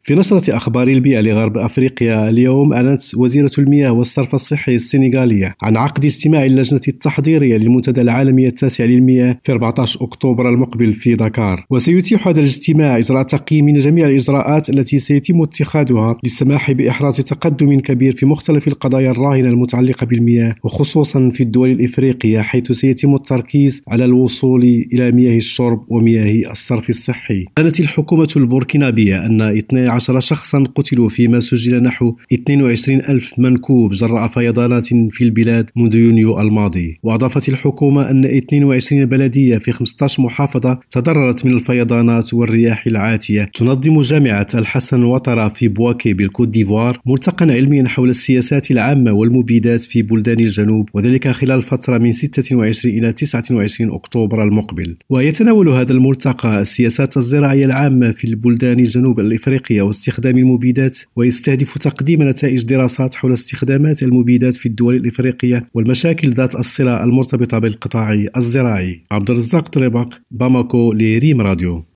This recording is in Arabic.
في نشرة أخبار البيئة لغرب أفريقيا اليوم، أعلنت وزيرة المياه والصرف الصحي السنغالية عن عقد اجتماع اللجنة التحضيرية للمنتدى العالمي التاسع للمياه في 14 أكتوبر المقبل في دكار. وسيتيح هذا الاجتماع إجراء تقييم لجميع الإجراءات التي سيتم اتخاذها للسماح بإحراز تقدم كبير في مختلف القضايا الراهنة المتعلقة بالمياه، وخصوصا في الدول الإفريقية، حيث سيتم التركيز على الوصول إلى مياه الشرب ومياه الصرف الصحي. أعلنت الحكومة البوركينابية أن 12 شخصا قتلوا، فيما سجل نحو 22,000 منكوب جراء فيضانات في البلاد منذ يونيو الماضي. وأضافت الحكومة أن 22 بلدية في 15 محافظة تضررت من الفيضانات والرياح العاتية. تنظم جامعة الحسن وطرة في بواكي بالكوت ديفوار ملتقى علميا حول السياسات العامة والمبيدات في بلدان الجنوب، وذلك خلال فترة من 26 إلى 29 أكتوبر المقبل. ويتناول هذا الملتقى السياسات الزراعية العامة في البلدان الجنوب الإفريقية واستخدام المبيدات، ويستهدف تقديم نتائج دراسات حول استخدامات المبيدات في الدول الإفريقية والمشاكل ذات الصلة المرتبطة بالقطاع الزراعي. عبد الرزاق طريبق، باماكو، لريم راديو.